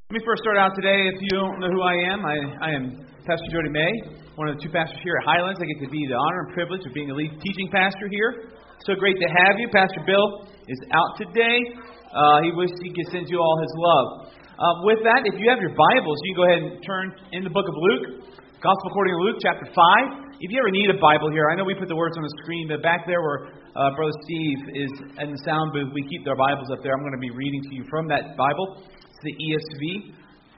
Let me first start out today. If you don't know who I am Pastor Jody May, one of the two pastors here at Highlands. I get to be the honor and privilege of being the lead teaching pastor here. So great to have you. Pastor Bill is out today. He wishes he could send you all his love. With that, if you have your Bibles, you can go ahead and turn in the book of Luke, Gospel according to Luke, chapter 5. If you ever need a Bible here, I know we put the words on the screen, but back there where Brother Steve is in the sound booth, we keep our Bibles up there. I'm going to be reading to you from that Bible. The ESV.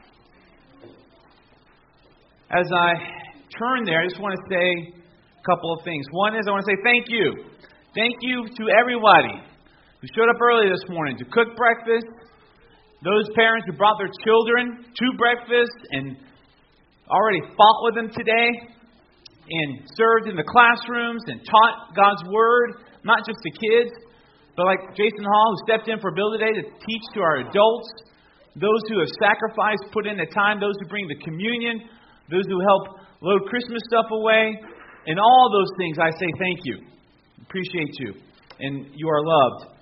As I turn there, I just want to say a couple of things. One is I want to say thank you. Thank you to everybody who showed up early this morning to cook breakfast. Those parents who brought their children to breakfast and already fought with them today and served in the classrooms and taught God's Word, not just to kids, but like Jason Hall who stepped in for Bill today to teach to our adults. Those who have sacrificed, put in the time, those who bring the communion, those who help load Christmas stuff away, and all those things, I say thank you. Appreciate you. And you are loved.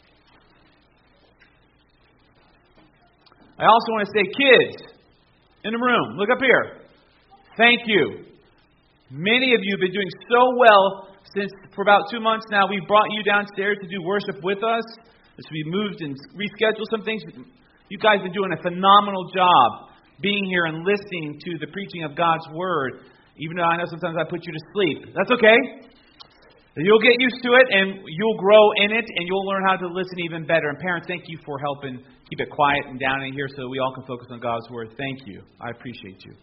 I also want to say, kids in the room, look up here. Thank you. Many of you have been doing so well since for about 2 months now. We brought you downstairs to do worship with us. As we moved and rescheduled some things. You guys have been doing a phenomenal job being here and listening to the preaching of God's Word, even though I know sometimes I put you to sleep. That's okay. You'll get used to it, and you'll grow in it, and you'll learn how to listen even better. And parents, thank you for helping keep it quiet and down in here so that we all can focus on God's Word. Thank you. I appreciate you.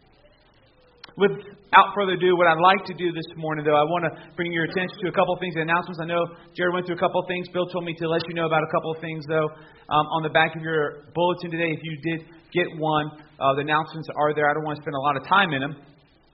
Without further ado, what I'd like to do this morning, though, I want to bring your attention to a couple of things, announcements. I know Jared went through a couple of things. Bill told me to let you know about a couple of things, though. On the back of your bulletin today, if you did get one, the announcements are there. I don't want to spend a lot of time in them.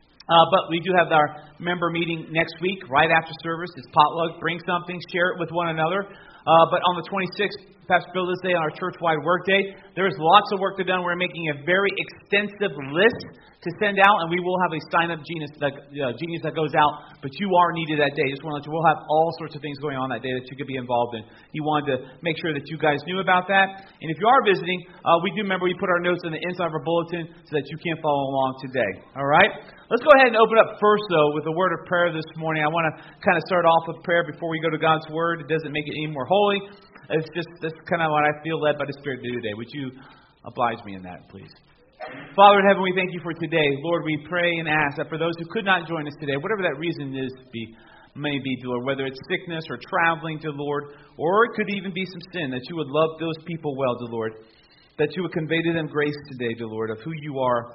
But we do have our member meeting next week, right after service. It's potluck. Bring something. Share it with one another. But on the 26th, Pastor Bill this day on our church-wide work day, there is lots of work to do done. We're making a very extensive list to send out, and we will have a sign-up genius that goes out. But you are needed that day. Just want to let you, we'll have all sorts of things going on that day that you could be involved in. He wanted to make sure that you guys knew about that. And if you are visiting, we do remember we put our notes on the inside of our bulletin so that you can follow along today. All right? Let's go ahead and open up first, though, with a word of prayer this morning. I want to kind of start off with prayer before we go to God's Word. It doesn't make it any more holy. It's just that's kind of what I feel led by the Spirit to do today. Would you oblige me in that, please? Father in heaven, we thank you for today. Lord, we pray and ask that for those who could not join us today, whatever that reason is, may be, Lord, whether it's sickness or traveling to Lord, or it could even be some sin, that you would love those people well, dear Lord, that you would convey to them grace today, dear Lord, of who you are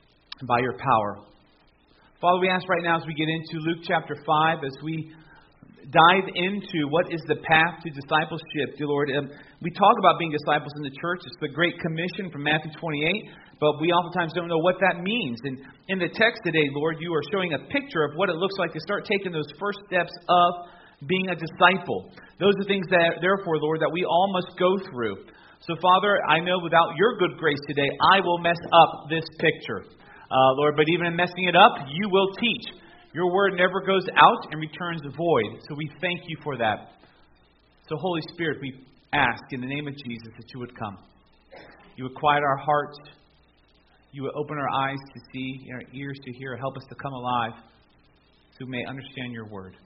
by your power. Father, we ask right now as we get into Luke chapter 5, as we dive into what is the path to discipleship, dear Lord. We talk about being disciples in the church. It's the Great Commission from Matthew 28, but we oftentimes don't know what that means. And in the text today, Lord, you are showing a picture of what it looks like to start taking those first steps of being a disciple. Those are things that, therefore, Lord, that we all must go through. So, Father, I know without your good grace today, I will mess up this picture. Lord, but even in messing it up, you will teach. Your word never goes out and returns void. So we thank you for that. So Holy Spirit, we ask in the name of Jesus that you would come. You would quiet our hearts. You would open our eyes to see and our ears to hear. Help us to come alive so we may understand your word.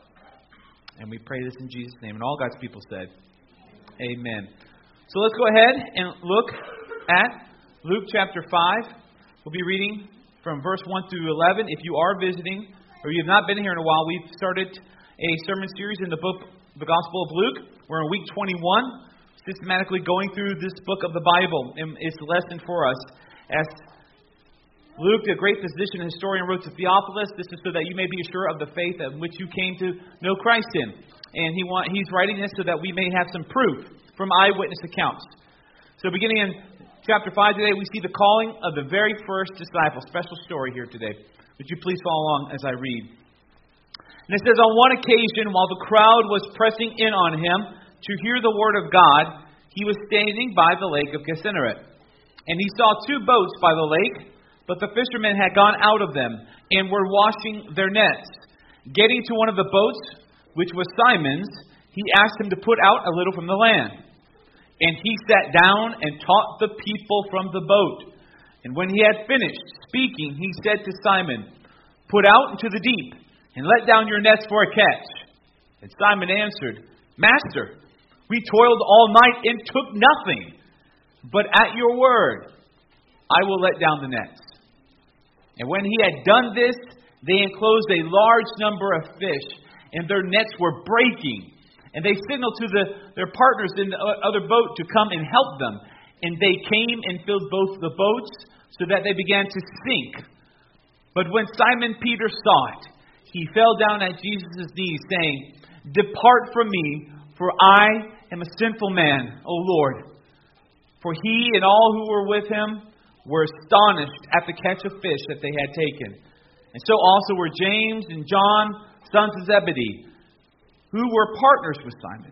And we pray this in Jesus' name. And all God's people said, amen. So let's go ahead and look at Luke chapter 5. We'll be reading from verse 1 through 11. If you are visiting or you have not been here in a while, we've started a sermon series in the book, the Gospel of Luke. We're in week 21, systematically going through this book of the Bible. And it's a lesson for us. As Luke, a great physician and historian, wrote to Theophilus, this is so that you may be sure of the faith in which you came to know Christ in. And he's writing this so that we may have some proof from eyewitness accounts. So beginning in chapter 5 today, we see the calling of the very first disciple. Special story here today. Would you please follow along as I read? And it says, on one occasion, while the crowd was pressing in on him to hear the word of God, he was standing by the lake of Gennesaret. And he saw two boats by the lake, but the fishermen had gone out of them and were washing their nets. Getting to one of the boats, which was Simon's, he asked him to put out a little from the land. And he sat down and taught the people from the boat. And when he had finished speaking, he said to Simon, "Put out into the deep, and let down your nets for a catch." And Simon answered, "Master, we toiled all night and took nothing. But at your word, I will let down the nets." And when he had done this, they enclosed a large number of fish, and their nets were breaking. And they signaled to their partners in the other boat to come and help them. And they came and filled both the boats, so that they began to sink. But when Simon Peter saw it, he fell down at Jesus' knees, saying, "Depart from me, for I am a sinful man, O Lord." For he and all who were with him were astonished at the catch of fish that they had taken. And so also were James and John, sons of Zebedee, who were partners with Simon.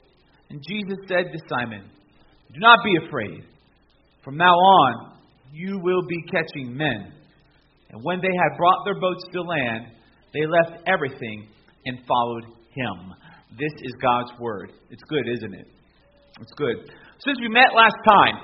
And Jesus said to Simon, "Do not be afraid. From now on, you will be catching men." And when they had brought their boats to land, they left everything and followed him. This is God's word. It's good, isn't it? It's good. Since we met last time,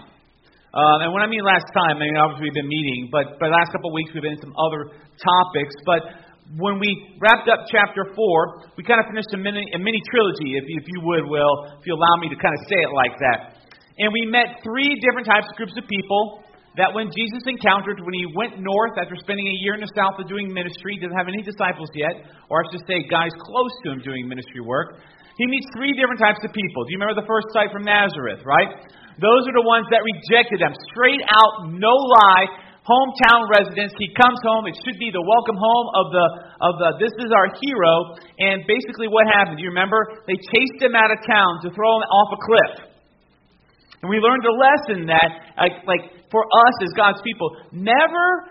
and when I mean last time, I mean obviously we've been meeting, but the last couple of weeks we've been in some other topics. But when we wrapped up chapter 4, we kind of finished a mini trilogy, if you would, Will, if you allow me to kind of say it like that. And we met 3 different types of groups of people that when Jesus encountered, when he went north after spending a year in the south of doing ministry, didn't have any disciples yet, or I should say guys close to him doing ministry work, he meets 3 different types of people. Do you remember the first type from Nazareth, right? Those are the ones that rejected him. Straight out, no lie, hometown residents. He comes home. It should be the welcome home of the this is our hero. And basically what happened, do you remember? They chased him out of town to throw him off a cliff. And we learned a lesson that, like for us as God's people, never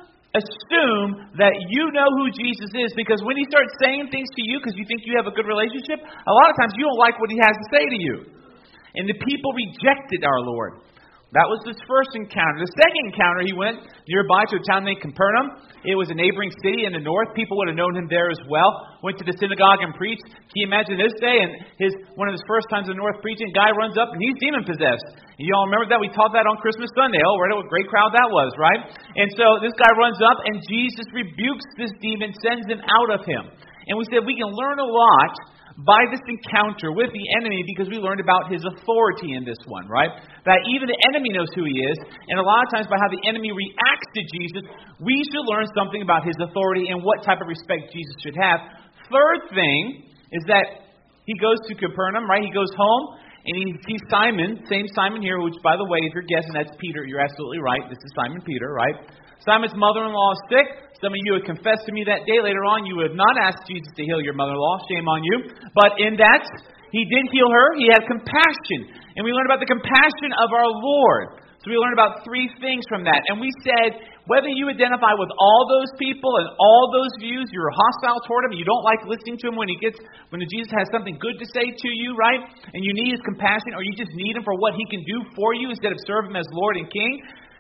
assume that you know who Jesus is, because when he starts saying things to you because you think you have a good relationship, a lot of times you don't like what he has to say to you. And the people rejected our Lord. That was his first encounter. The second encounter, he went nearby to a town named Capernaum. It was a neighboring city in the north. People would have known him there as well. Went to the synagogue and preached. Can you imagine this day? And one of his first times in the north preaching, a guy runs up and he's demon-possessed. You all remember that? We taught that on Christmas Sunday. Oh, what a great crowd that was, right? And so this guy runs up and Jesus rebukes this demon, sends him out of him. And we said we can learn a lot by this encounter with the enemy, because we learned about his authority in this one, right? That even the enemy knows who he is, and a lot of times by how the enemy reacts to Jesus, we should learn something about his authority and what type of respect Jesus should have. Third thing is that he goes to Capernaum, right? He goes home, and he sees Simon, same Simon here, which, by the way, if you're guessing, that's Peter. You're absolutely right. This is Simon Peter, right? Simon's mother-in-law is sick. Some of you had confessed to me that day. Later on, you would not ask Jesus to heal your mother-in-law. Shame on you. But in that, he did heal her. He had compassion. And we learned about the compassion of our Lord. So we learned about 3 things from that. And we said, whether you identify with all those people and all those views, you're hostile toward him, you don't like listening to him when Jesus has something good to say to you, right? And you need his compassion, or you just need him for what he can do for you instead of serve him as Lord and King.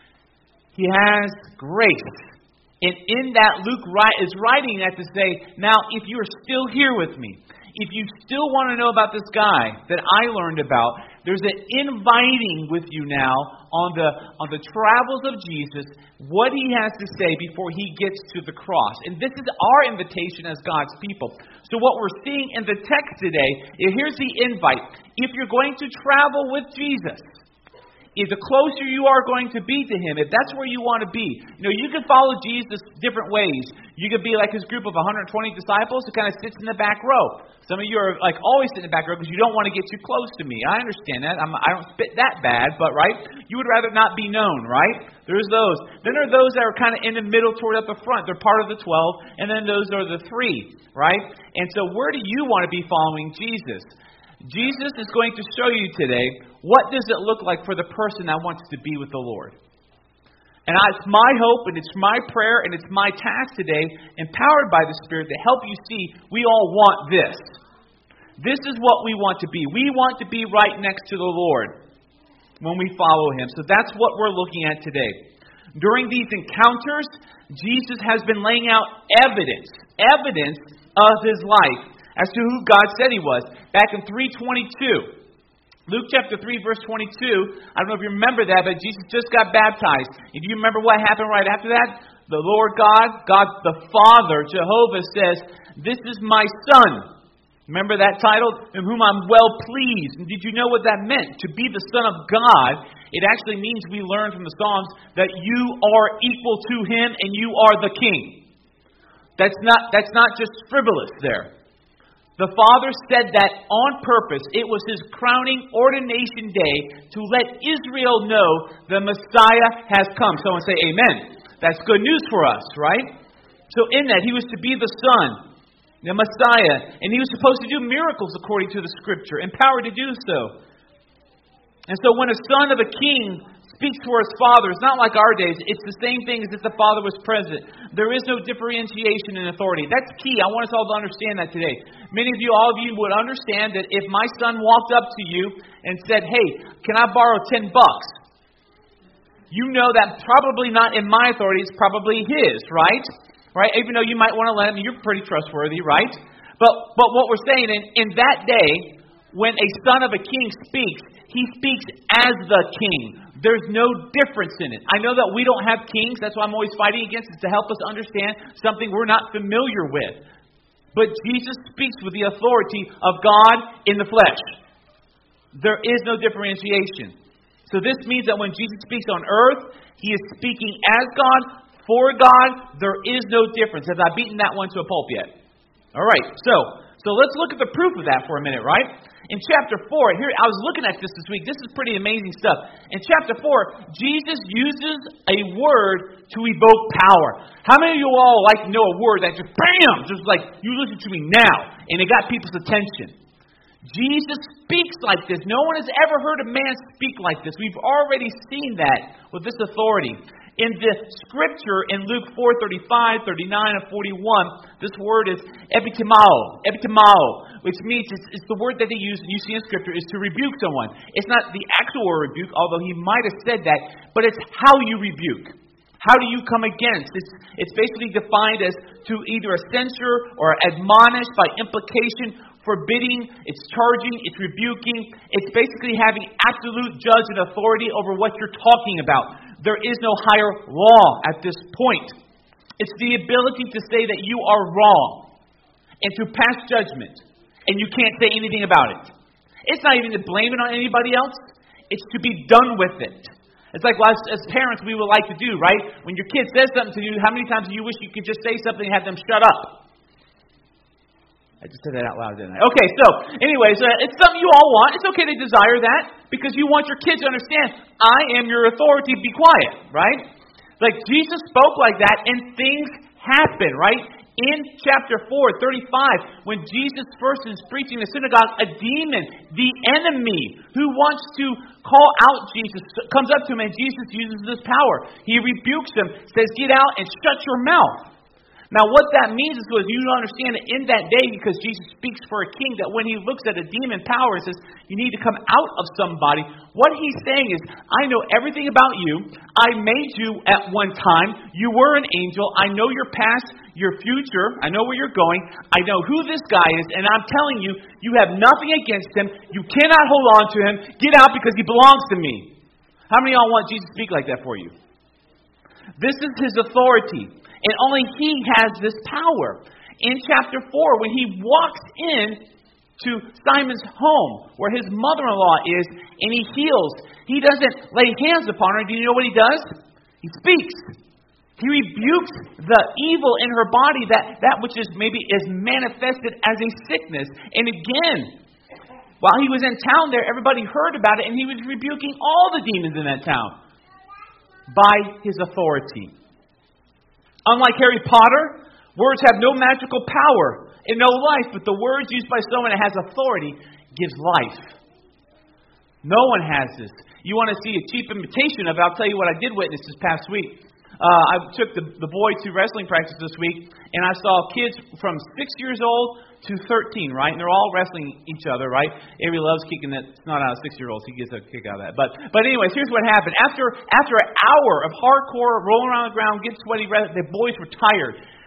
He has grace. And in that, Luke is writing that to say, now, if you are still here with me, if you still want to know about this guy that I learned about, there's an inviting with you now on the travels of Jesus, what he has to say before he gets to the cross. And this is our invitation as God's people. So what we're seeing in the text today, here's the invite. If you're going to travel with Jesus, the closer you are going to be to him, if that's where you want to be. You know, you can follow Jesus different ways. You could be like his group of 120 disciples who kind of sits in the back row. Some of you are like always sitting in the back row because you don't want to get too close to me. I understand that. I don't spit that bad, but right? You would rather not be known, right? There's those. Then there are those that are kind of in the middle toward up the front. They're part of the 12. And then those are the 3, right? And so where do you want to be following Jesus? Jesus is going to show you today, what does it look like for the person that wants to be with the Lord. And it's my hope, and it's my prayer, and it's my task today, empowered by the Spirit, to help you see we all want this. This is what we want to be. We want to be right next to the Lord when we follow him. So that's what we're looking at today. During these encounters, Jesus has been laying out evidence of his life as to who God said he was. Back in 3:22, Luke chapter 3, verse 22, I don't know if you remember that, but Jesus just got baptized. If you remember what happened right after that, the Lord God the Father, Jehovah says, "This is my Son." Remember that title? "In whom I'm well pleased." And did you know what that meant? To be the Son of God, it actually means, we learn from the Psalms, that you are equal to Him and you are the King. That's not just frivolous there. The Father said that on purpose. It was His crowning ordination day to let Israel know the Messiah has come. Someone say amen. That's good news for us, right? So in that, He was to be the Son, the Messiah, and He was supposed to do miracles according to the Scripture, empowered to do so. And so when a son of a king speaks for his father, it's not like our days. It's the same thing as if the father was present. There is no differentiation in authority. That's key. I want us all to understand that today. Many of you, all of you would understand that if my son walked up to you and said, "Hey, can I borrow $10?" You know that probably not in my authority. It's probably his, right? Right? Even though you might want to let him, you're pretty trustworthy, right? But what we're saying, in that day, when a son of a king speaks, he speaks as the king. There's no difference in it. I know that we don't have kings. That's why I'm always fighting against it, to help us understand something we're not familiar with. But Jesus speaks with the authority of God in the flesh. There is no differentiation. So this means that when Jesus speaks on earth, He is speaking as God, for God. There is no difference. Have I beaten that one to a pulp yet? All right, so let's look at the proof of that for a minute, right? In chapter 4, here I was looking at this week. This is pretty amazing stuff. In chapter 4, Jesus uses a word to evoke power. How many of you all like to know a word that just bam, just like, you listen to me now, and it got people's attention? Jesus speaks like this. No one has ever heard a man speak like this. We've already seen that with this authority. In the scripture in Luke 4:35, 39, and 41, this word is epitimao, which means it's the word that they use, and you see in scripture, is to rebuke someone. It's not the actual rebuke, although He might have said that, but it's how you rebuke. How do you come against? It's basically defined as to either censure or admonish by implication, forbidding, it's charging, it's rebuking. It's basically having absolute judge and authority over what you're talking about. There is no higher law at this point. It's the ability to say that you are wrong and to pass judgment, and you can't say anything about it. It's not even to blame it on anybody else. It's to be done with it. It's like, well, as parents, we would like to do, right? When your kid says something to you, how many times do you wish you could just say something and have them shut up? I just said that out loud, didn't I? Okay, so anyways, it's something you all want. It's okay to desire that because you want your kids to understand, I am your authority, be quiet, right? Like Jesus spoke like that and things happen, right? In chapter 4:35, when Jesus first is preaching in the synagogue, a demon, the enemy, who wants to call out Jesus, comes up to him and Jesus uses this power. He rebukes him, says, "Get out and shut your mouth." Now what that means is, you understand that in that day, because Jesus speaks for a king, that when He looks at a demon power and says, you need to come out of somebody, what He's saying is, I know everything about you. I made you at one time. You were an angel. I know your past, your future. I know where you're going. I know who this guy is. And I'm telling you, you have nothing against him. You cannot hold on to him. Get out because he belongs to me. How many of y'all want Jesus to speak like that for you? This is His authority. And only He has this power. In chapter 4, when He walks in to Simon's home, where his mother-in-law is, and He heals, He doesn't lay hands upon her. Do you know what He does? He speaks. He rebukes the evil in her body, that which is maybe is manifested as a sickness. And again, while He was in town there, everybody heard about it, and He was rebuking all the demons in that town by His authority. Unlike Harry Potter, words have no magical power and no life, but the words used by someone that has authority gives life. No one has this. You want to see a cheap imitation of it? I'll tell you what I did witness this past week. I took the boy to wrestling practice this week, and I saw kids from 6 years old to 13, right? And they're all wrestling each other, right? Avery loves kicking that. It's not out of 6-year-olds. He gets a kick out of that. But anyways, here's what happened. After an hour of hardcore rolling around the ground, getting sweaty, the boys were tired.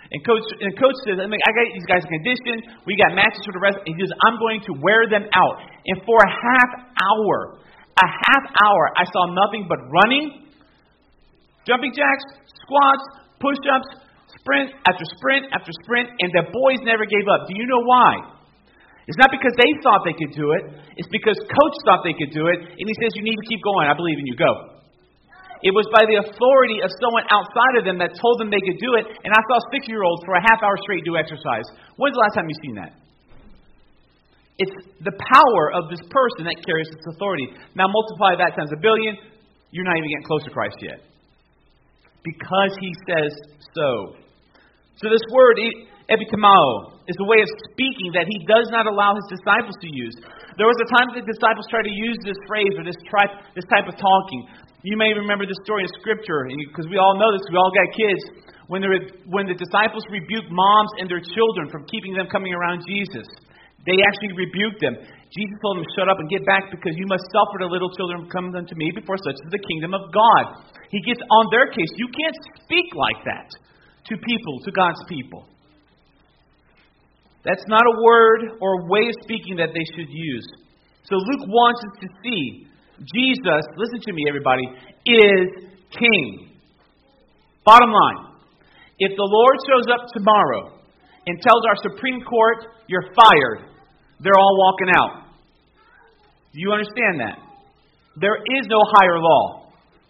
And coach says, I got these guys conditioned. We got matches for the rest. He says, I'm going to wear them out. And for a half hour, I saw nothing but running, jumping jacks, squats, push-ups, sprint after sprint after sprint, and the boys never gave up. Do you know why? It's not because they thought they could do it. It's because coach thought they could do it, and he says, you need to keep going. I believe in you. Go. It was by the authority of someone outside of them that told them they could do it, and I saw 6-year-olds for a half hour straight do exercise. When's the last time you've seen that? It's the power of this person that carries this authority. Now multiply that times 1 billion, you're not even getting close to Christ yet. Because he says so. So this word, epitomao, is a way of speaking that he does not allow his disciples to use. There was a time that the disciples tried to use this phrase or this type of talking. You may remember the story of Scripture, because we all know this, we all got kids. When the disciples rebuked moms and their children from keeping them coming around Jesus, they actually rebuked them. Jesus told them to shut up and get back, because you must suffer the little children come unto me, before such is the kingdom of God. He gets on their case. You can't speak like that to people, to God's people. That's not a word or a way of speaking that they should use. So Luke wants us to see Jesus, listen to me everybody, is King. Bottom line, if the Lord shows up tomorrow and tells our Supreme Court, you're fired, they're all walking out. Do you understand that? There is no higher law.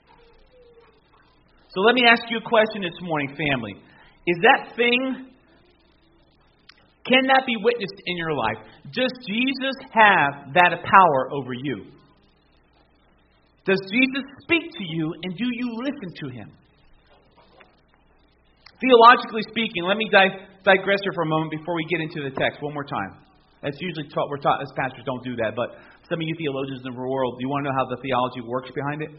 So let me ask you a question this morning, family. Is that thing, can that be witnessed in your life? Does Jesus have that power over you? Does Jesus speak to you, and do you listen to him? Theologically speaking, let me digress here for a moment before we get into the text one more time. That's usually taught, we're taught as pastors don't do that, but some of you theologians in the world, do you want to know how the theology works behind it?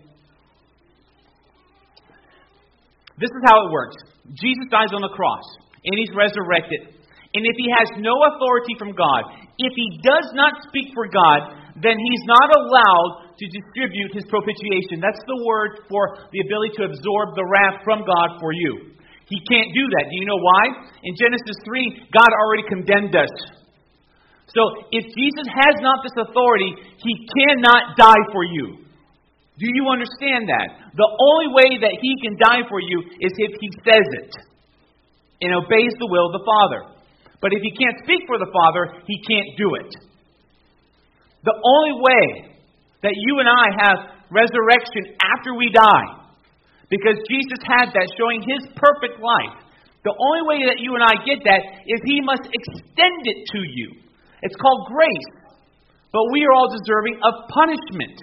This is how it works. Jesus dies on the cross, and he's resurrected. And if he has no authority from God, if he does not speak for God, then he's not allowed to distribute his propitiation. That's the word for the ability to absorb the wrath from God for you. He can't do that. Do you know why? In Genesis 3, God already condemned us. So if Jesus has not this authority, he cannot die for you. Do you understand that? The only way that he can die for you is if he says it and obeys the will of the Father. But if he can't speak for the Father, he can't do it. The only way that you and I have resurrection after we die, because Jesus had that, showing his perfect life, the only way that you and I get that is he must extend it to you. It's called grace. But we are all deserving of punishment.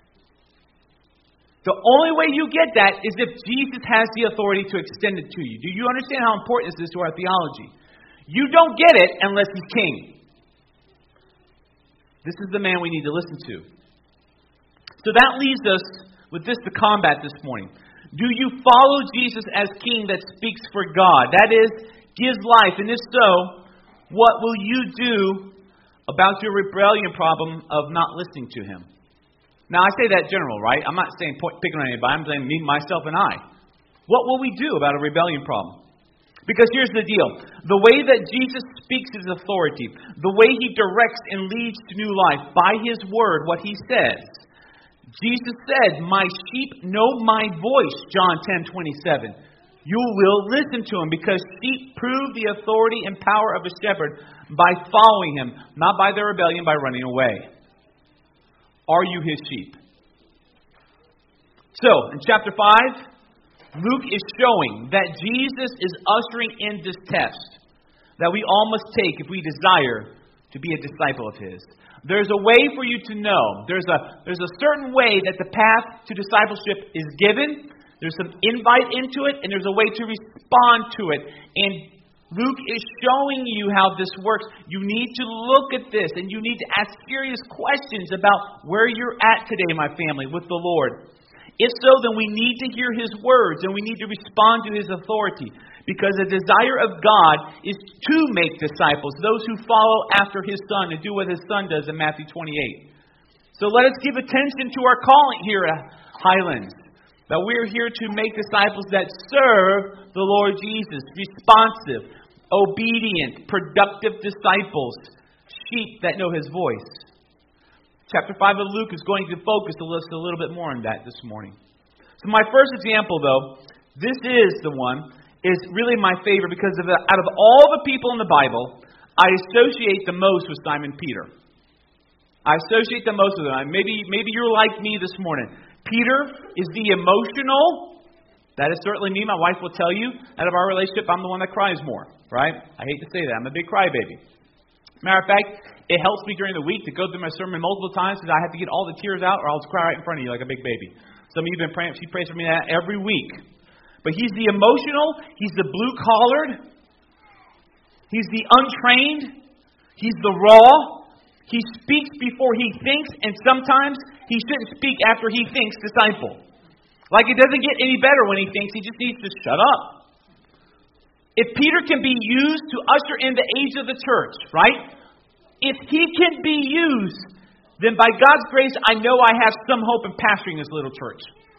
The only way you get that is if Jesus has the authority to extend it to you. Do you understand how important this is to our theology? You don't get it unless he's king. This is the man we need to listen to. So that leaves us with this to combat this morning. Do you follow Jesus as king that speaks for God? That is, gives life. And if so, what will you do about your rebellion problem of not listening to him? Now, I say that general, right? I'm not saying picking on anybody. I'm saying me, myself, and I. What will we do about a rebellion problem? Because here's the deal. The way that Jesus speaks his authority, the way he directs and leads to new life, by his word, what he says. Jesus said, my sheep know my voice, John 10:27. You will listen to him, because sheep prove the authority and power of a shepherd by following him, not by their rebellion, by running away. Are you his sheep? So, in chapter 5, Luke is showing that Jesus is ushering in this test that we all must take if we desire to be a disciple of his. There's a way for you to know. There's a certain way that the path to discipleship is given. There's some invite into it, and there's a way to respond to it. And Luke is showing you how this works. You need to look at this, and you need to ask serious questions about where you're at today, my family, with the Lord. If so, then we need to hear his words, and we need to respond to his authority. Because the desire of God is to make disciples, those who follow after his Son and do what his Son does in Matthew 28. So let us give attention to our calling here at Highlands. That we're here to make disciples that serve the Lord Jesus. Responsive, obedient, productive disciples. Sheep that know His voice. Chapter 5 of Luke is going to focus a little bit more on that this morning. So my first example, though, this is the one, is really my favorite because out of all the people in the Bible, I associate the most with Simon Peter. I associate the most with him. Maybe you're like me this morning. Peter is the emotional. That is certainly me. My wife will tell you, out of our relationship, I'm the one that cries more. Right? I hate to say that. I'm a big crybaby. Matter of fact, it helps me during the week to go through my sermon multiple times because I have to get all the tears out or I'll just cry right in front of you like a big baby. Some of you have been praying. She prays for me that every week. But he's the emotional. He's the blue-collared. He's the untrained. He's the raw. He speaks before he thinks, and sometimes he shouldn't speak after he thinks disciple. Like it doesn't get any better when he thinks, he just needs to shut up. If Peter can be used to usher in the age of the church, right? If he can be used, then by God's grace, I know I have some hope in pastoring this little church.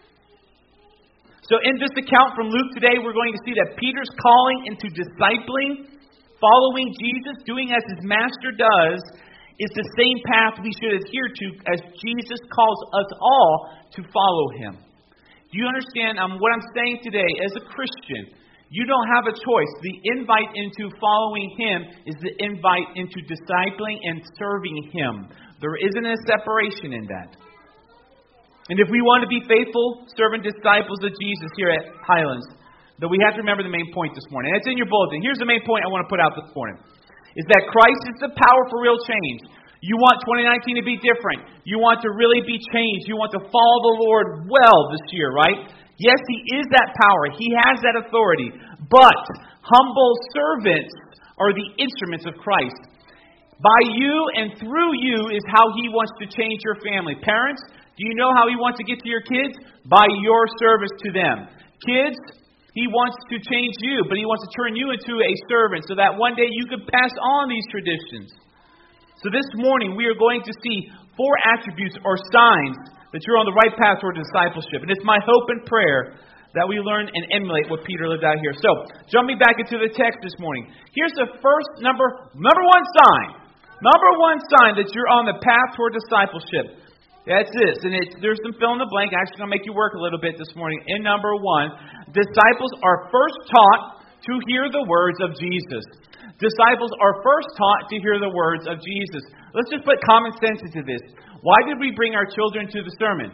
So in this account from Luke today, we're going to see that Peter's calling into discipling, following Jesus, doing as his master does, is the same path we should adhere to as Jesus calls us all to follow Him. Do you understand what I'm saying today? As a Christian, you don't have a choice. The invite into following Him is the invite into discipling and serving Him. There isn't a separation in that. And if we want to be faithful servant disciples of Jesus here at Highlands, then we have to remember the main point this morning. And it's in your bulletin. Here's the main point I want to put out this morning. Is that Christ is the power for real change. You want 2019 to be different. You want to really be changed. You want to follow the Lord well this year, right? Yes, He is that power. He has that authority. But humble servants are the instruments of Christ. By you and through you is how He wants to change your family. Parents, do you know how He wants to get to your kids? By your service to them. Kids, He wants to change you, but He wants to turn you into a servant so that one day you can pass on these traditions. So this morning we are going to see 4 attributes or signs that you're on the right path toward discipleship. And it's my hope and prayer that we learn and emulate what Peter lived out here. So, jumping back into the text this morning. Here's the first number one sign. Number one sign that you're on the path toward discipleship. That's this. And there's some fill in the blank. Actually, going to make you work a little bit this morning. In number 1, disciples are first taught to hear the words of Jesus. Disciples are first taught to hear the words of Jesus. Let's just put common sense into this. Why did we bring our children to the sermon?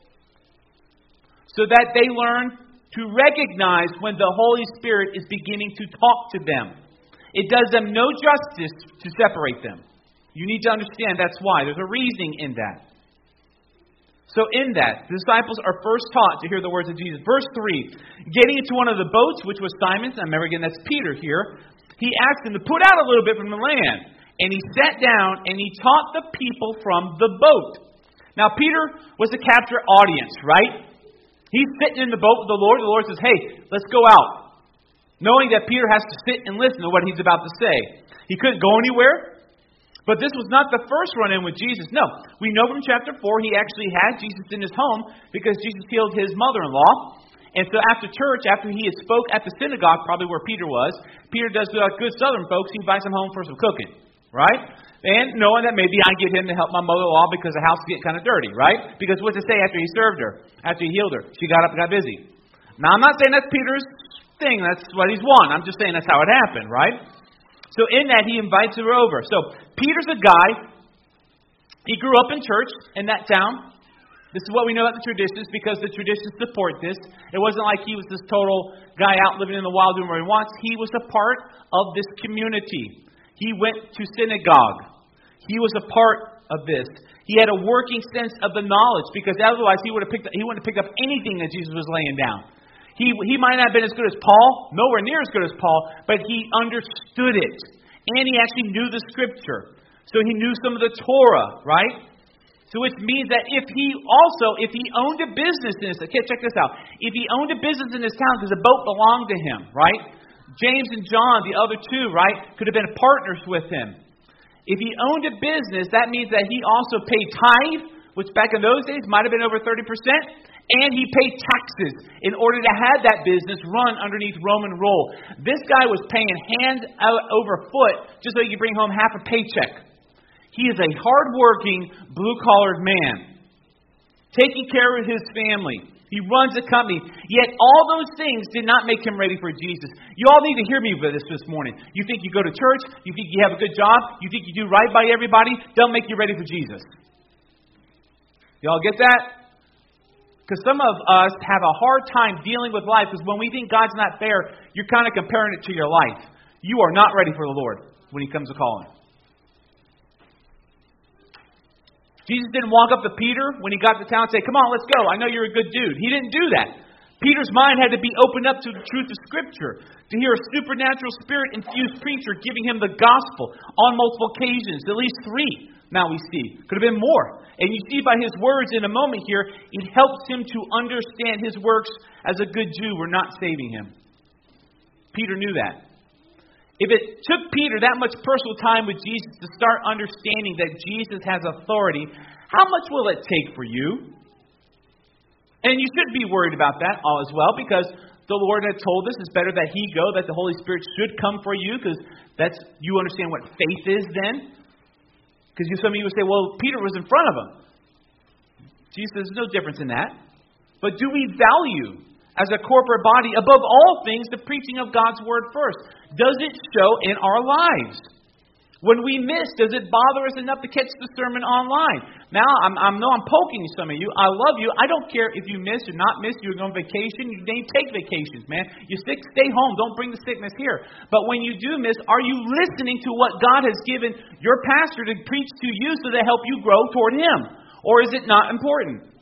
So that they learn to recognize when the Holy Spirit is beginning to talk to them. It does them no justice to separate them. You need to understand that's why. There's a reasoning in that. So in that, the disciples are first taught to hear the words of Jesus. Verse 3, getting into one of the boats, which was Simon's, and remember again, that's Peter here, he asked him to put out a little bit from the land. And he sat down and he taught the people from the boat. Now Peter was a captive audience, right? He's sitting in the boat with the Lord. The Lord says, hey, let's go out. Knowing that Peter has to sit and listen to what he's about to say. He couldn't go anywhere. But this was not the first run-in with Jesus. No, we know from chapter 4 he actually had Jesus in his home because Jesus healed his mother-in-law. And so after church, after he had spoke at the synagogue, probably where Peter was, Peter does like good southern folks, he invites him home for some cooking, right? And knowing that maybe I get him to help my mother-in-law because the house is getting kind of dirty, right? Because what to say after he served her, after he healed her, she got up and got busy. Now I'm not saying that's Peter's thing, that's what he's won. I'm just saying that's how it happened, right? So in that, he invites her over. So Peter's a guy, he grew up in church in that town. This is what we know about the traditions because the traditions support this. It wasn't like he was this total guy out living in the wild doing what he wants. He was a part of this community. He went to synagogue. He was a part of this. He had a working sense of the knowledge because otherwise he wouldn't have picked up anything that Jesus was laying down. He might not have been as good as Paul, nowhere near as good as Paul, but he understood it. And he actually knew the Scripture. So he knew some of the Torah, right? So which means that if he owned a business in his town, okay, check this out. If he owned a business in his town because the boat belonged to him, right? James and John, the other two, right, could have been partners with him. If he owned a business, that means that he also paid tithe, which back in those days might have been over 30%, And he paid taxes in order to have that business run underneath Roman rule. This guy was paying hand over foot just so he could bring home half a paycheck. He is a hard-working, blue-collared man, taking care of his family. He runs a company. Yet all those things did not make him ready for Jesus. You all need to hear me with this morning. You think you go to church, you think you have a good job, you think you do right by everybody, don't make you ready for Jesus. Y'all get that? Because some of us have a hard time dealing with life because when we think God's not fair, you're kind of comparing it to your life. You are not ready for the Lord when He comes to calling. Jesus didn't walk up to Peter when he got to town and say, "Come on, let's go. I know you're a good dude." He didn't do that. Peter's mind had to be opened up to the truth of Scripture, to hear a supernatural Spirit-infused preacher giving him the gospel on multiple occasions, at least 3. Now we see. Could have been more. And you see by his words in a moment here, it helps him to understand his works as a good Jew were not saving him. Peter knew that. If it took Peter that much personal time with Jesus to start understanding that Jesus has authority, how much will it take for you? And you shouldn't be worried about that all as well, because the Lord had told us it's better that He go, that the Holy Spirit should come for you, because you understand what faith is then. Because some of you would say, well, Peter was in front of him. Jesus says, there's no difference in that. But do we value, as a corporate body, above all things, the preaching of God's Word first? Does it show in our lives? When we miss, does it bother us enough to catch the sermon online? Now, I know I'm poking some of you. I love you. I don't care if you miss or not miss. You're going on vacation. You need to take vacations, man. You're sick, stay home. Don't bring the sickness here. But when you do miss, are you listening to what God has given your pastor to preach to you so to help you grow toward Him? Or is it not important?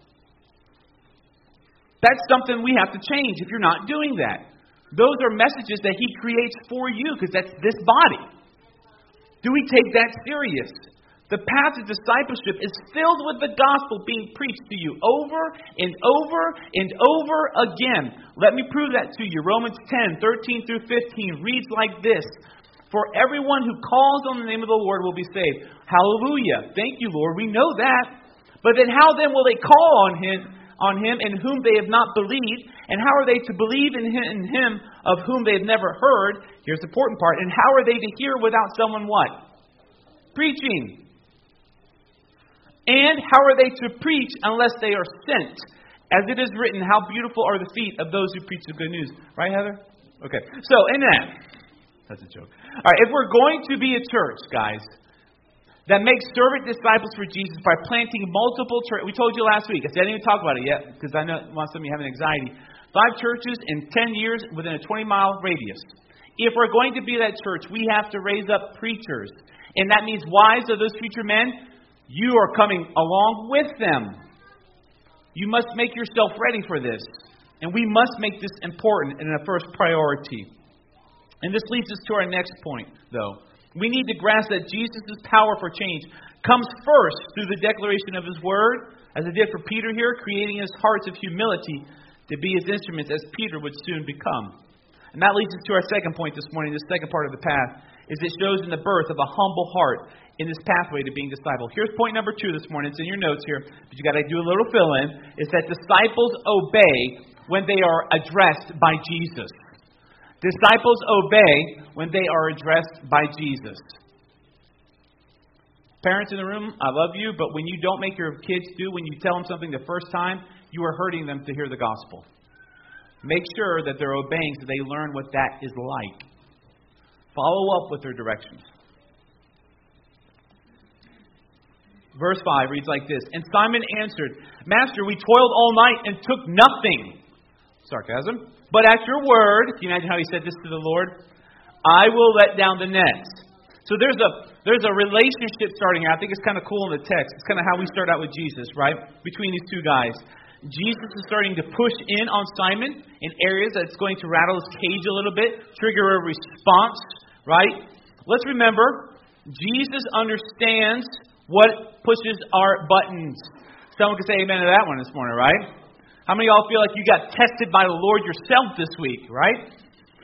That's something we have to change if you're not doing that. Those are messages that He creates for you, because that's this body. Do we take that serious? The path of discipleship is filled with the gospel being preached to you over and over and over again. Let me prove that to you. Romans 10, 13 through 15 reads like this. For everyone who calls on the name of the Lord will be saved. Hallelujah. Thank you, Lord. We know that. But then how then will they call on Him in whom they have not believed? And how are they to believe in him of whom they have never heard? Here's the important part. And how are they to hear without someone what? Preaching. And how are they to preach unless they are sent? As it is written, how beautiful are the feet of those who preach the good news. Right, Heather? Okay. So, in that. That's a joke. All right. If we're going to be a church, guys, that makes servant disciples for Jesus by planting multiple churches. We told you last week. I said I didn't even talk about it yet because I know some of you have anxiety. 5 churches in 10 years within a 20-mile radius. If we're going to be that church, we have to raise up preachers. And that means wives of those future men, you are coming along with them. You must make yourself ready for this. And we must make this important and a first priority. And this leads us to our next point, though. We need to grasp that Jesus' power for change comes first through the declaration of His Word, as it did for Peter here, creating his hearts of humility to be His instruments as Peter would soon become. And that leads us to our second point this morning, the second part of the path, is it shows in the birth of a humble heart in this pathway to being disciple. Here's point number 2 this morning. It's in your notes here, but you got to do a little fill-in, is that disciples obey when they are addressed by Jesus. Disciples obey when they are addressed by Jesus. Parents in the room, I love you, but when you don't make your kids do, when you tell them something the first time, you are hurting them to hear the gospel. Make sure that they're obeying so they learn what that is like. Follow up with their directions. Verse 5 reads like this. And Simon answered, Master, we toiled all night and took nothing. Sarcasm. But at your word, can you imagine how he said this to the Lord? I will let down the nets. So there's a relationship starting here. I think it's kind of cool in the text. It's kind of how we start out with Jesus, right? Between these two guys. Jesus is starting to push in on Simon in areas that's going to rattle his cage a little bit, trigger a response, right? Let's remember, Jesus understands what pushes our buttons. Someone can say amen to that one this morning, right? How many of y'all feel like you got tested by the Lord yourself this week, right?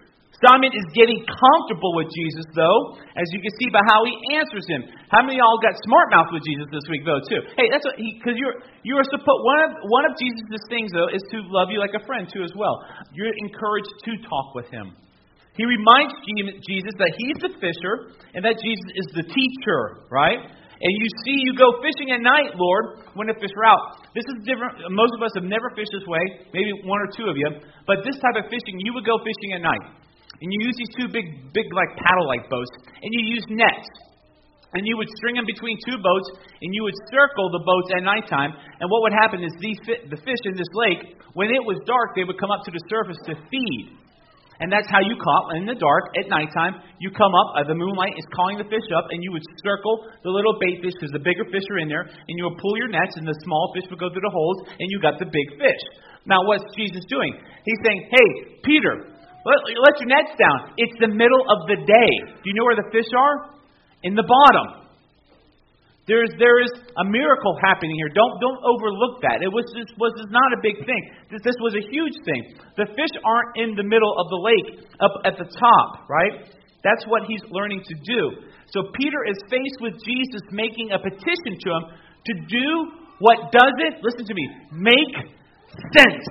Simon is getting comfortable with Jesus, though, as you can see by how he answers him. How many of y'all got smart mouth with Jesus this week, though, too? Hey, that's what because you are supposed. One of Jesus' things, though, is to love you like a friend too, as well. You're encouraged to talk with him. He reminds Jesus that he's the fisher and that Jesus is the teacher, right? And you go fishing at night, Lord, when the fish are out. This is different. Most of us have never fished this way, maybe one or two of you. But this type of fishing, you would go fishing at night. And you use these two big like paddle-like boats, and you use nets. And you would string them between two boats, and you would circle the boats at nighttime. And what would happen is the fish in this lake, when it was dark, they would come up to the surface to feed. And that's how you caught in the dark at nighttime. You come up, the moonlight is calling the fish up, and you would circle the little bait fish because the bigger fish are in there, and you would pull your nets, and the small fish would go through the holes, and you got the big fish. Now, what's Jesus doing? He's saying, hey, Peter, let your nets down. It's the middle of the day. Do you know where the fish are? In the bottom. There is a miracle happening here. Don't overlook that. This was not a big thing. This was a huge thing. The fish aren't in the middle of the lake, up at the top, right? That's what he's learning to do. So Peter is faced with Jesus making a petition to him to do what doesn't, listen to me, make sense.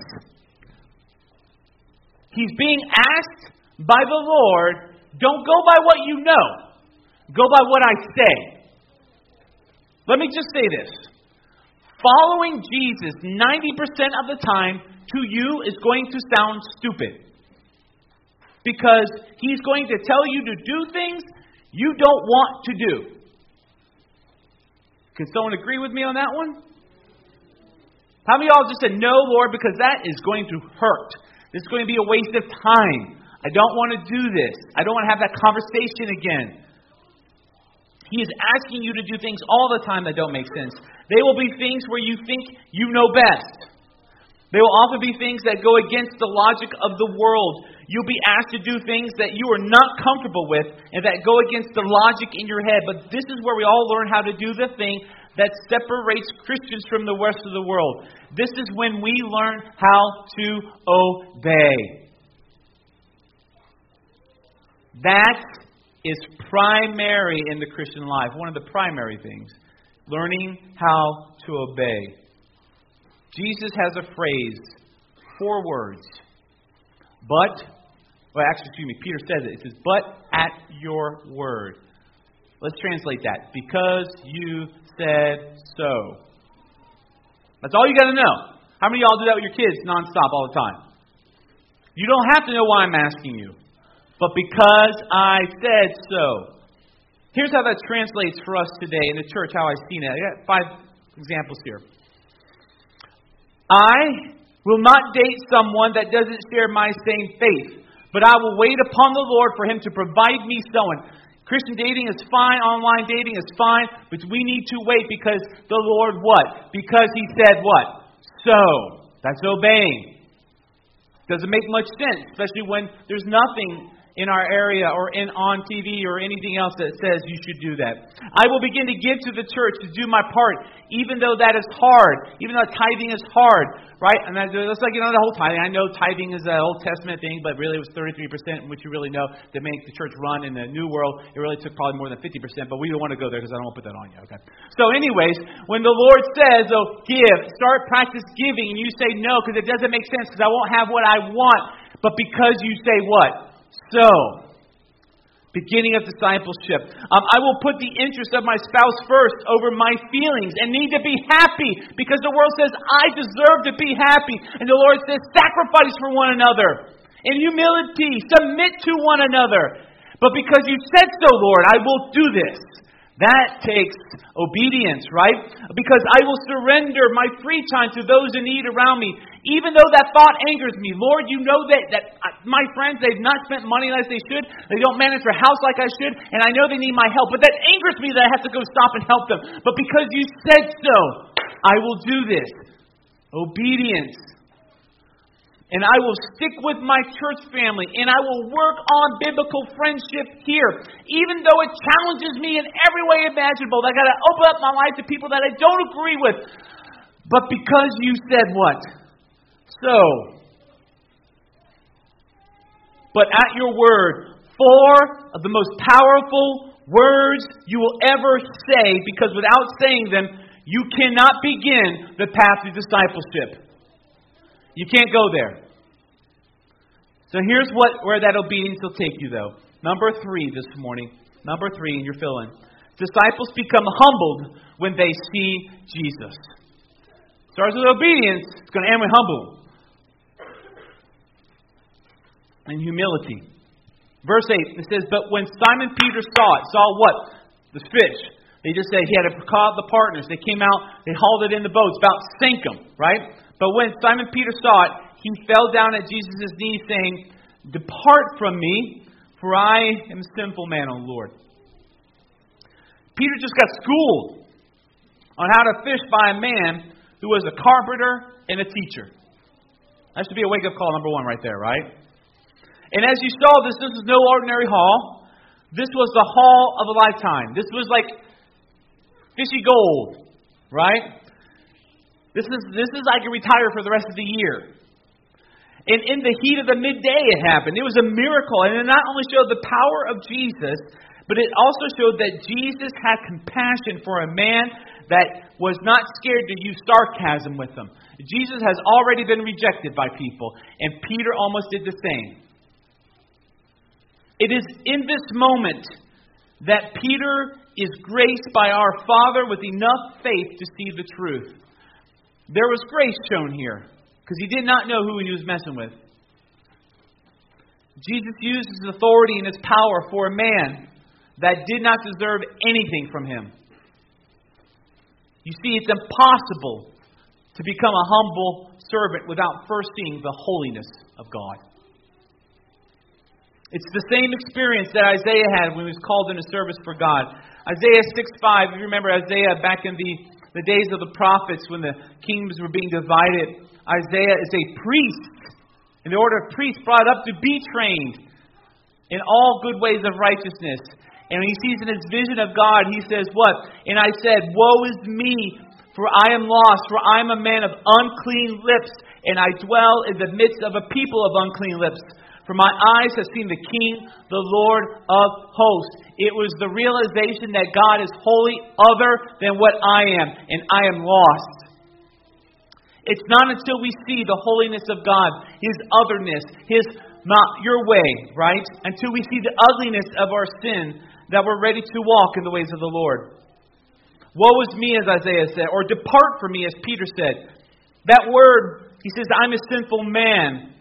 He's being asked by the Lord, don't go by what you know. Go by what I say. Let me just say this. Following Jesus 90% of the time to you is going to sound stupid. Because he's going to tell you to do things you don't want to do. Can someone agree with me on that one? How many of y'all just said, no, Lord, because that is going to hurt. This is going to be a waste of time. I don't want to do this. I don't want to have that conversation again. He is asking you to do things all the time that don't make sense. They will be things where you think you know best. They will often be things that go against the logic of the world. You'll be asked to do things that you are not comfortable with and that go against the logic in your head. But this is where we all learn how to do the thing that separates Christians from the rest of the world. This is when we learn how to obey. That is primary in the Christian life. One of the primary things. Learning how to obey. Jesus has a phrase, 4 words. Peter says it. It says, but at your word. Let's translate that. Because you said so. That's all you got to know. How many of y'all do that with your kids nonstop all the time? You don't have to know why I'm asking you. But because I said so. Here's how that translates for us today in the church, how I've seen it. I got 5 examples here. I will not date someone that doesn't share my same faith, but I will wait upon the Lord for Him to provide me someone. Christian dating is fine, online dating is fine, but we need to wait because the Lord what? Because He said what? So. That's obeying. Doesn't make much sense, especially when there's nothing in our area or on TV or anything else that says you should do that. I will begin to give to the church to do my part, even though that is hard, even though tithing is hard, right? And that's like, the whole tithing. I know tithing is an Old Testament thing, but really it was 33%, which you really know to make the church run. In the New World, it really took probably more than 50%, but we don't want to go there because I don't want to put that on you, okay? So anyways, when the Lord says, give, start practice giving, and you say no because it doesn't make sense because I won't have what I want, but because you say what? So, beginning of discipleship. I will put the interest of my spouse first over my feelings and need to be happy because the world says I deserve to be happy. And the Lord says sacrifice for one another. In humility, submit to one another. But because you said so, Lord, I will do this. That takes obedience, right? Because I will surrender my free time to those in need around me. Even though that thought angers me. Lord, you know that my friends, they've not spent money like they should. They don't manage their house like I should. And I know they need my help. But that angers me that I have to go stop and help them. But because you said so, I will do this. Obedience. And I will stick with my church family. And I will work on biblical friendship here. Even though it challenges me in every way imaginable. I got to open up my life to people that I don't agree with. But because you said what? So. But at your word, 4 of the most powerful words you will ever say, because without saying them, you cannot begin the path to discipleship. You can't go there. So here's where that obedience will take you, though. Number 3 this morning. Number 3, and you're filling. Disciples become humbled when they see Jesus. Starts with obedience. It's going to end with humble. And humility. Verse 8, it says, but when Simon Peter saw what? The fish. They just said he had to call the partners. They came out, they hauled it in the boats, about to sink them, right? But when Simon Peter saw it, he fell down at Jesus' knees, saying, depart from me, for I am a sinful man, O Lord. Peter just got schooled on how to fish by a man who was a carpenter and a teacher. That should be a wake-up call number 1 right there, right? And as you saw, this is no ordinary haul. This was the haul of a lifetime. This was like fishy gold, right? This is I can retire for the rest of the year. And in the heat of the midday it happened. It was a miracle. And it not only showed the power of Jesus, but it also showed that Jesus had compassion for a man that was not scared to use sarcasm with them. Jesus has already been rejected by people, and Peter almost did the same. It is in this moment that Peter is graced by our Father with enough faith to see the truth. There was grace shown here, because he did not know who he was messing with. Jesus used his authority and his power for a man that did not deserve anything from him. You see, it's impossible to become a humble servant without first seeing the holiness of God. It's the same experience that Isaiah had when he was called into service for God. Isaiah 6:5, you remember Isaiah back in the days of the prophets when the kingdoms were being divided. Isaiah is a priest. And the order of priests brought up to be trained in all good ways of righteousness. And when he sees in his vision of God, he says what? And I said, woe is me, for I am lost, for I am a man of unclean lips, and I dwell in the midst of a people of unclean lips. For my eyes have seen the King, the Lord of hosts. It was the realization that God is wholly other than what I am, and I am lost. It's not until we see the holiness of God, His otherness, His not your way, right? Until we see the ugliness of our sin, that we're ready to walk in the ways of the Lord. Woe is me, as Isaiah said, or depart from me, as Peter said. That word, he says, I'm a sinful man.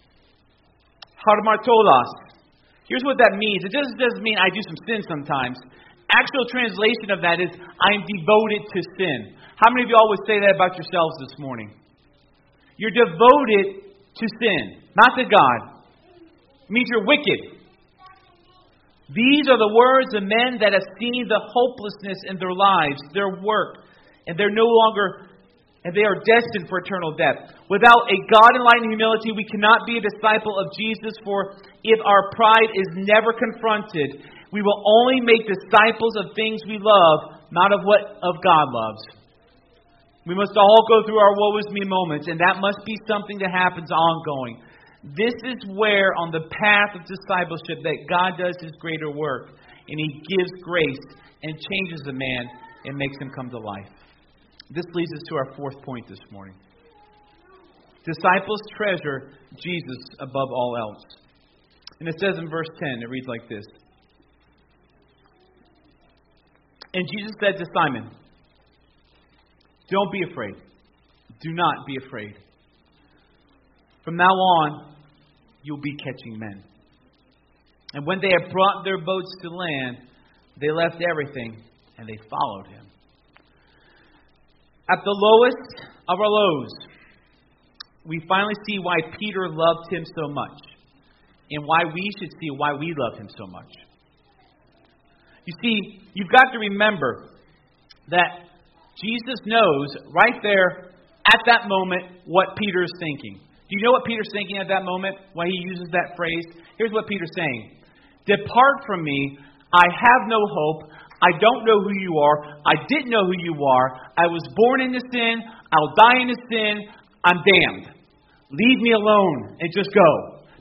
Harmartolos. Here's what that means. It just doesn't mean I do some sin sometimes. Actual translation of that is I'm devoted to sin. How many of you all would say that about yourselves this morning? You're devoted to sin, not to God. It means you're wicked. These are the words of men that have seen the hopelessness in their lives, their work, and they are destined for eternal death. Without a God-enlightened humility, we cannot be a disciple of Jesus, for if our pride is never confronted, we will only make disciples of things we love, not of what of God loves. We must all go through our woe is me moments, and that must be something that happens ongoing. This is where, on the path of discipleship, that God does His greater work, and He gives grace and changes a man and makes him come to life. This leads us to our fourth point this morning. Disciples treasure Jesus above all else. And it says in verse 10, it reads like this. And Jesus said to Simon, don't be afraid. Do not be afraid. From now on, you'll be catching men. And when they had brought their boats to land, they left everything and they followed Him. At the lowest of our lows, we finally see why Peter loved Him so much, and why we should see why we love Him so much. You see, you've got to remember that Jesus knows right there at that moment what Peter is thinking. Do you know what Peter's thinking at that moment when he uses that phrase? Here's what Peter's saying. Depart from me. I have no hope. I don't know who you are. I didn't know who you are. I was born into sin. I'll die into sin. I'm damned. Leave me alone and just go.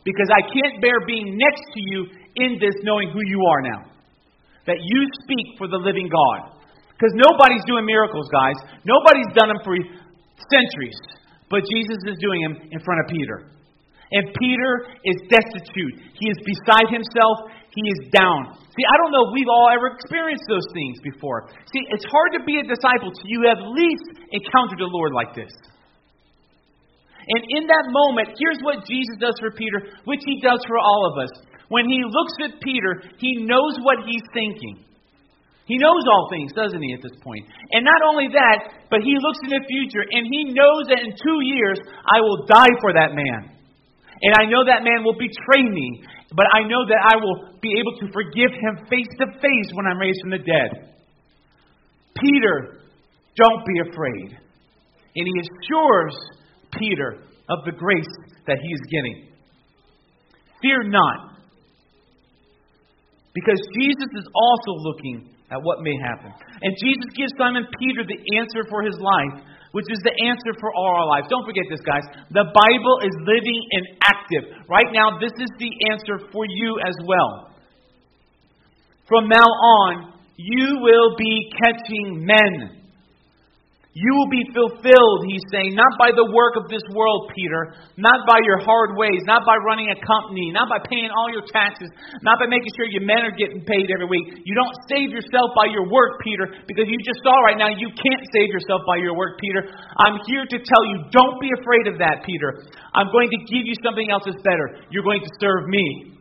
Because I can't bear being next to you in this knowing who you are now. That you speak for the living God. Because nobody's doing miracles, guys. Nobody's done them for centuries. But Jesus is doing them in front of Peter. And Peter is destitute. He is beside himself. He is down. See, I don't know if we've all ever experienced those things before. See, it's hard to be a disciple till you have at least encountered the Lord like this. And in that moment, here's what Jesus does for Peter, which He does for all of us. When He looks at Peter, He knows what he's thinking. He knows all things, doesn't He, at this point? And not only that, but He looks in the future, and He knows that in 2 years, I will die for that man. And I know that man will betray me, but I know that I will be able to forgive him face to face when I'm raised from the dead. Peter, don't be afraid. And He assures Peter of the grace that he is getting. Fear not. Because Jesus is also looking at what may happen. And Jesus gives Simon Peter the answer for his life, which is the answer for all our lives. Don't forget this, guys. The Bible is living and active. Right now, this is the answer for you as well. From now on, you will be catching men. You will be fulfilled, He's saying, not by the work of this world, Peter, not by your hard ways, not by running a company, not by paying all your taxes, not by making sure your men are getting paid every week. You don't save yourself by your work, Peter, because you just saw right now you can't save yourself by your work, Peter. I'm here to tell you, don't be afraid of that, Peter. I'm going to give you something else that's better. You're going to serve me.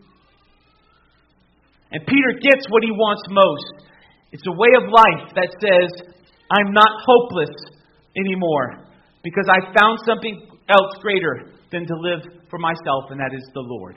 And Peter gets what he wants most. It's a way of life that says, I'm not hopeless anymore because I found something else greater than to live for myself, and that is the Lord.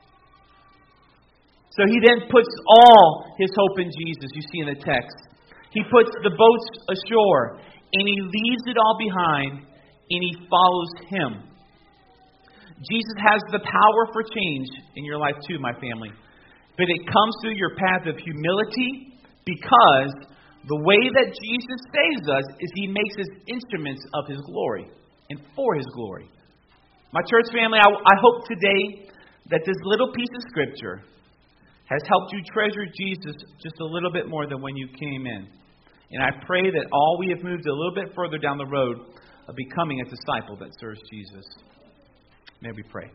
So he then puts all his hope in Jesus, you see in the text. He puts the boats ashore, and he leaves it all behind, and he follows Him. Jesus has the power for change in your life too, my family. But it comes through your path of humility, because the way that Jesus saves us is He makes us instruments of His glory and for His glory. My church family, I hope today that this little piece of Scripture has helped you treasure Jesus just a little bit more than when you came in. And I pray that all we have moved a little bit further down the road of becoming a disciple that serves Jesus. May we pray.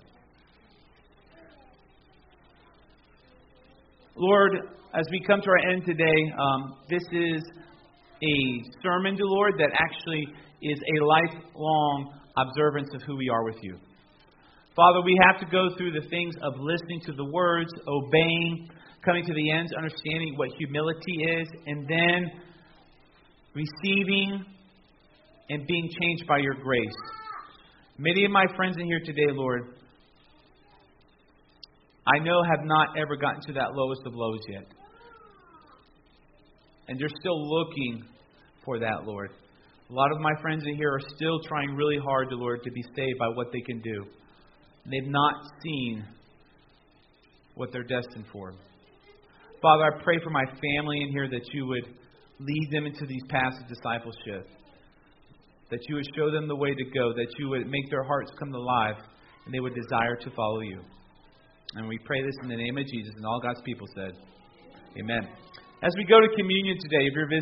Lord, as we come to our end today, this is a sermon, dear Lord, that actually is a lifelong observance of who we are with You. Father, we have to go through the things of listening to the words, obeying, coming to the ends, understanding what humility is, and then receiving and being changed by Your grace. Many of my friends in here today, Lord, I know have not ever gotten to that lowest of lows yet. And they're still looking for that, Lord. A lot of my friends in here are still trying really hard, Lord, to be saved by what they can do. They've not seen what they're destined for. Father, I pray for my family in here that You would lead them into these paths of discipleship. That You would show them the way to go. That You would make their hearts come alive and they would desire to follow You. And we pray this in the name of Jesus. And all God's people said, Amen. As we go to communion today, if you're visiting,